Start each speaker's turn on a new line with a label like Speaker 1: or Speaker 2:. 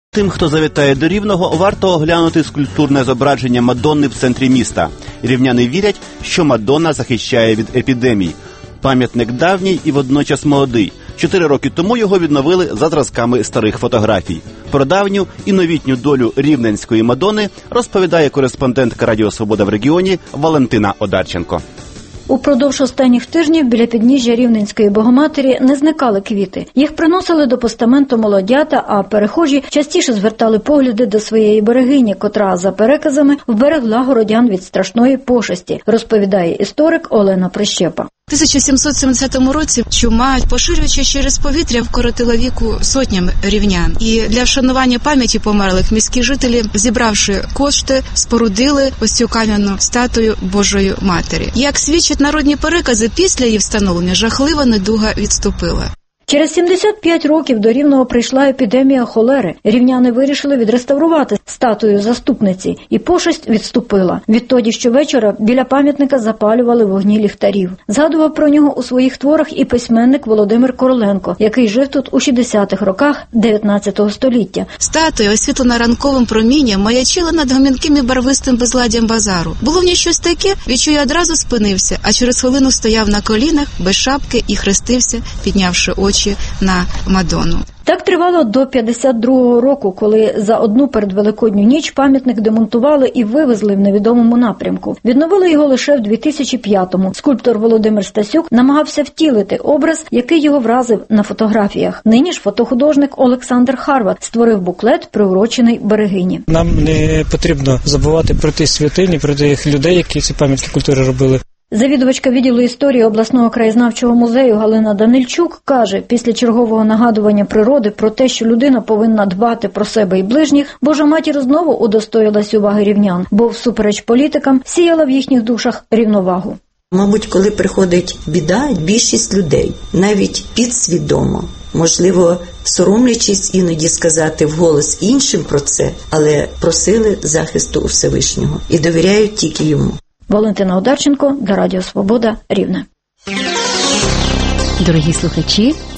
Speaker 1: Тим, хто завітає до Рівного, варто оглянути скульптурне зображення Мадонни в центрі міста. Рівняни вірять, що Мадонна захищає від епідемій. Пам'ятник давній і водночас молодий. 4 роки тому його відновили за зразками старих фотографій. Про давню і новітню долю рівненської Мадонни розповідає кореспондентка Радіо Свобода в регіоні Валентина Одарченко.
Speaker 2: Упродовж останніх тижнів біля підніжжя Рівненської Богоматері не зникали квіти. Їх приносили до постаменту молодята, а перехожі частіше звертали погляди до своєї берегині, котра, за переказами, вберегла городян від страшної пошесті, розповідає історик Олена Прищепа.
Speaker 3: У 1770 році чума, поширюючи через повітря, вкоротила віку сотням рівнян. І для вшанування пам'яті померлих міські жителі, зібравши кошти, спорудили ось цю кам'яну статую Божої Матері. Як свідчать народні перекази, після її встановлення жахлива недуга відступила.
Speaker 2: Через 75 років до Рівного прийшла епідемія холери. Рівняни вирішили відреставрувати статую заступниці, і пошесть відступила. Відтоді щовечора біля пам'ятника запалювали вогні ліхтарів. Згадував про нього у своїх творах і письменник Володимир Короленко, який жив тут у 60-х роках 19 століття.
Speaker 3: Статуя, освітлена ранковим промінням, маячила над гомінким і барвистим безладдям базару. Було в ній щось таке, від чого одразу спинився, а через хвилину стояв на колінах, без шапки і хрестився, піднявши очі на Мадонну.
Speaker 2: Так тривало до 52-го року, коли за одну передвеликодню ніч пам'ятник демонтували і вивезли в невідомому напрямку. Відновили його лише в 2005-му. Скульптор Володимир Стасюк намагався втілити образ, який його вразив на фотографіях. Нині ж фотохудожник Олександр Харват створив буклет, приурочений берегині.
Speaker 4: Нам не потрібно забувати про ті святині, про тих людей, які ці пам'ятки культури робили.
Speaker 2: Завідувачка відділу історії обласного краєзнавчого музею Галина Данильчук каже, після чергового нагадування природи про те, що людина повинна дбати про себе і ближніх, Божа Матір знову удостоїлась уваги рівнян, бо всупереч політикам сіяла в їхніх душах рівновагу.
Speaker 5: Мабуть, коли приходить біда, більшість людей, навіть підсвідомо, можливо, соромлячись іноді сказати вголос іншим про це, але просили захисту у Всевишнього і довіряють тільки йому.
Speaker 2: Валентина Одарченко для Радіо Свобода, Рівне.
Speaker 6: Дорогі слухачі,